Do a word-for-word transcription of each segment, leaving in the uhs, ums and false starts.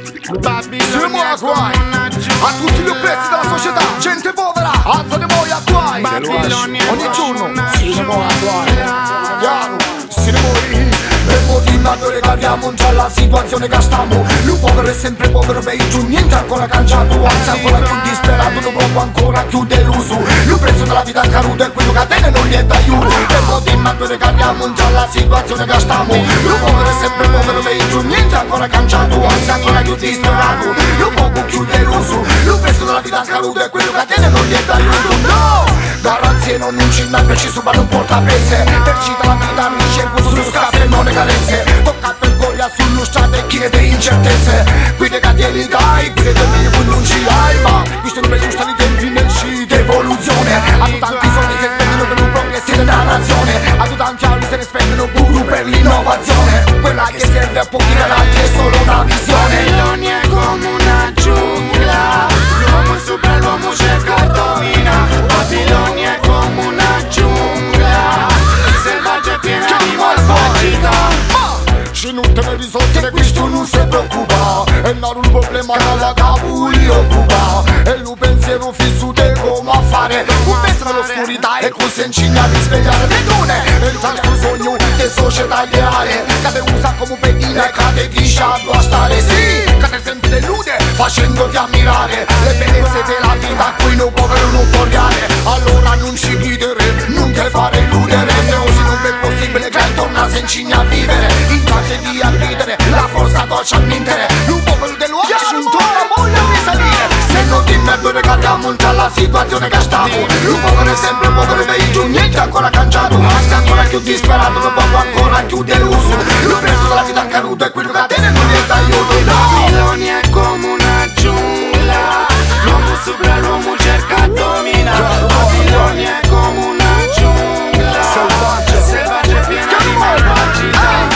Siamo a guai a tutti gli oppressi della società, gente povera, alza di voi a guai. Ogni giorno siamo a guai. Siamo per motivato regaliamo già la situazione che stiamo. Lui povero è sempre povero, per giù niente ancora cangiato. Anzi ancora più disperato, non proprio ancora più deluso. Lui prezzo della vita è caduto e quello che a te non gli è d'aiuto. Per motivato regaliamo già la situazione che stiamo. Lui povero è sempre povero, per giù niente ancora cangiato. Anzi ancora più disperato, lui poco più deluso. Lui prezzo della vita è caduto e quello che a te non gli è d'aiuto. No! Garanzie non incinna per ci subano un portapese. Per cita la vita mi scelgo sullo scafo e non è carenze. Tocca per goglia sullo stato e chiede incertezze. Guide cattieni dai, guide del mio qui non ci hai. Ma visto non è giusta i tempi nel sci evoluzione. A tu tanti soldi che spendono per un progresso della nazione. A tu tanti anni se ne spendono pure per l'innovazione. Quella che serve a pochi ragazzi è solo una visione. Babilonia è come una giungla. L'uomo sopra l'uomo cerca e domina. Babilonia è come una giungla, selvaggia e piena di malvagità. Se non te ne risolvere questo non si preoccupa. E non un problema dalla capo li occupa. E il pensiero fisso te come a fare. Un pezzo dell'oscurità e così insegna a risvegliare le lune. E il tuo sogno di società ideale che te usa come pedina e che te dice a stare. Sì, che te sempre delude facendoti ammirare le bellezze della vita a cui un povero non può arrivare. Allora non ci credere, non te fare illudere. Se oggi non è possibile che torna se insegna a vivere. Di a credere, la forza dolce a mintere. Un popolo dell'uomo giunto la voglia di salire. Se non ti metto regaliamo già la situazione che stiamo. Un popolo è sempre povero, per giù niente ancora cangiato. Anzi ancora più disperato, un popolo ancora più deluso. L'ho preso della vita accaduto e quello che a te non gli è d'aiuto. Babilonia è come una giungla. L'uomo sopra l'uomo cerca e domina. Babilonia è come una giungla, selvaggia e piena di malvagità.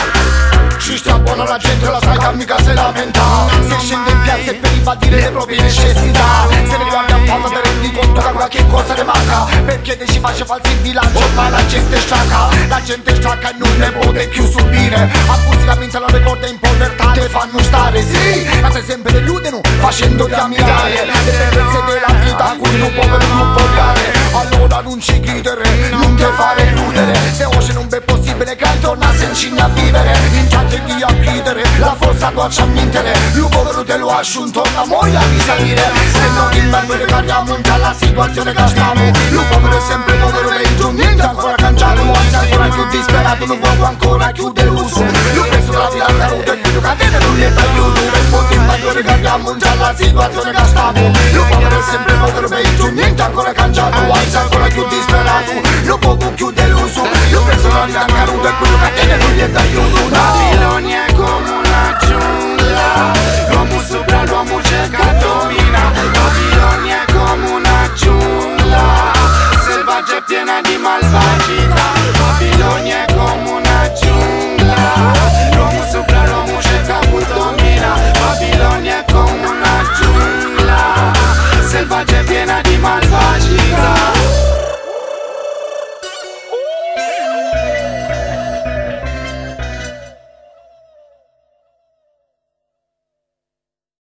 Ci sta buona la gente, la sai che mica se lamenta. Se scende in piazza e per ribadire le proprie necessità. Se ne guarda un po' te rendi conto che qualche cosa ne manca. Perché te ci face falsi in bilancio ma la gente stacca. La gente stacca e non ne può più subire. Appositamente la ricorda in povertà te fanno stare. Sì, ma te sempre deludono facendoti ammirare le bellezze della vita a cui un povero non può dare. Allora non ci credere, non te fare illudere. Se oggi non è possibile che torna se insegna a vivere. In tanti di a credere, la forza doccia a mintere. Lui povero te lo ha asciunto, la moglie a risalire. Se non il merito regaliamo già la situazione che stiamo. Lui povero è sempre povero e giù niente ancora cangiato. Anzi ancora più disperato, un uomo ancora più deluso. Lui penso la vita caduta e quello che a te non gli è d'aiuto. Per motivo regaliamo già la situazione che stiamo. Lui povero è sempre povero e giù niente ancora cangiato. Anzi ancora più disperato, un poco più deluso. Lui penso la vita caduta e quello che a te non gli è d'aiuto. Babilonia è come una giungla. L'uomo sopra l'uomo cerca e domina. Babilonia è come una giungla, selvaggia e piena di malvagità. Babilonia è come una giungla. L'uomo sopra l'uomo cerca e domina. Babilonia è come una giungla, selvaggia e piena di malvagità.